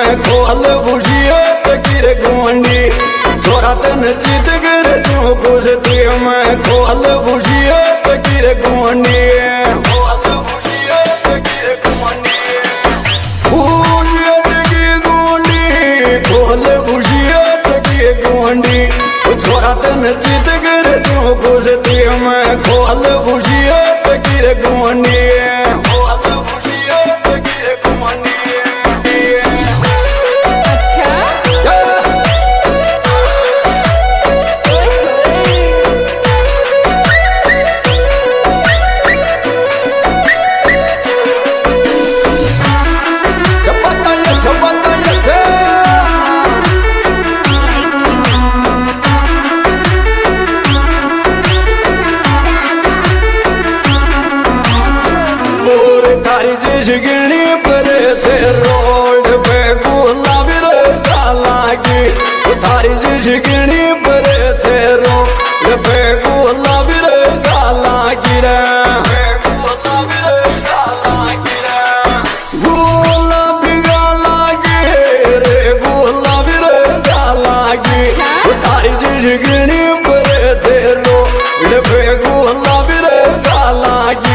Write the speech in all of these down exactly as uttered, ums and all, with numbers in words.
मैं खोल बुझिए फकीर गोंडी छोरा तन चित गिर जो गुजती मैं खोल बुझिए फकीर गोंडी खोल बुझिए फकीर गोंडी गोंडी खोल बुझिए फकीर गोंडी छोरा तन चित गिर जो गुजती मैं खोल बुझिए फकीर गोंडी जिगनी पर थे रोड पे गुलाबी काला की थारी जिगनी पर थे रोड पे गुलाबी काला की रे गुलाबी काला की रे गुलाबी काला की रे गुलाबी काला की थारी जिगनी पर थे रोड पे गुलाबी काला की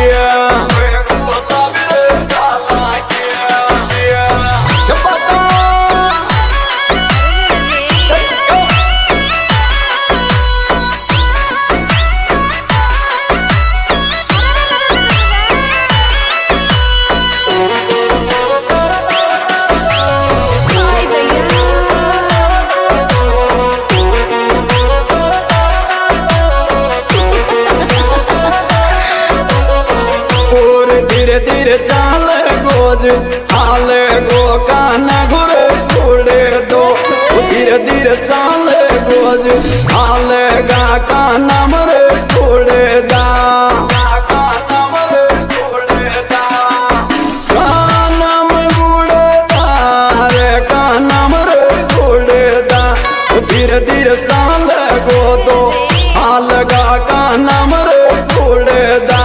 धीरे धीरे चाल गोज हाल गो काना घुरे घोड़े दो धीरे धीरे चाल गोज हाल गा काना मरे घोड़े दा काना मरे घोड़े दा काना में घोड़े दा रे काना मरे घोड़े दा धीरे धीरे चाल गो दो हाल गा काना मरे घोड़े दा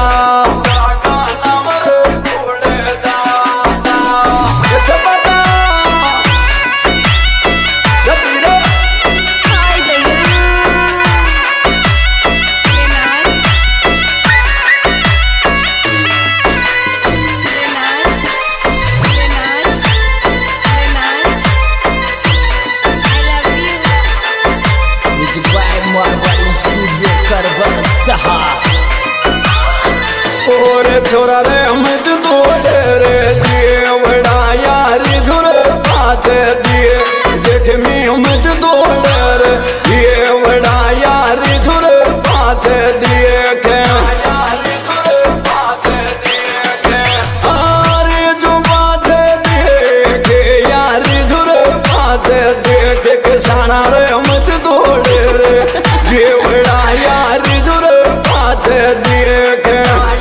और छोरा रे अमित दौड़े रे दिए बड़ा यारी झुरे बात दिए देख में अमित दौड़े रे दिए बड़ा यारी झुरे बात दिए के यारी झुरे बात दिए के अरे जो बात दिए के यारी झुरे बात दिए के किसाना रे अमित दौड़े रे दिए बड़ा यारी झुरे बात दिए के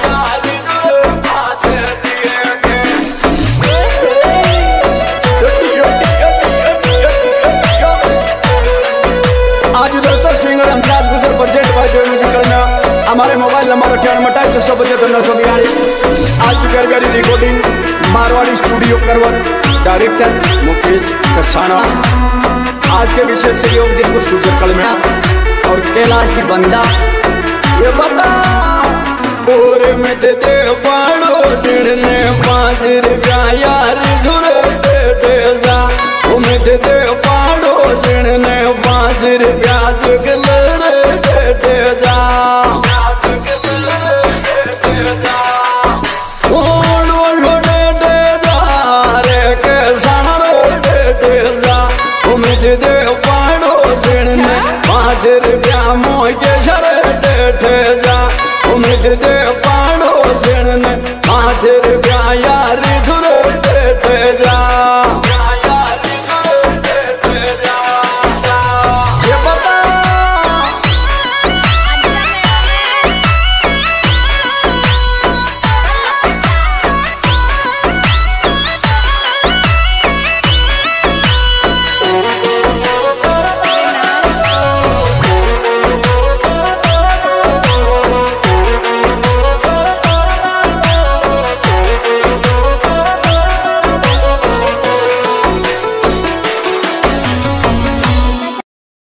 हमारे मोबाइल नंबर अठानवे अट्ठाईस छः सौ पचहत्तर नौ सौ बयालीस। आज की गरगरी रिकॉर्डिंग मारवाड़ी स्टूडियो करवर डायरेक्टर मुकेश कसाना। आज के विशेष सहयोग दिन कुछ गुजर कल में और कैलाश की बंदा ये बता और में दे दे पाड़ो ने पाँच रुपया यार झुरे दे दे जा में दे दे पाड़ो ने पाँच रुपया जुगल दे दे जा दे पाड़ो ने पाँच रुपया मोके शर दे जा उम्मीद दे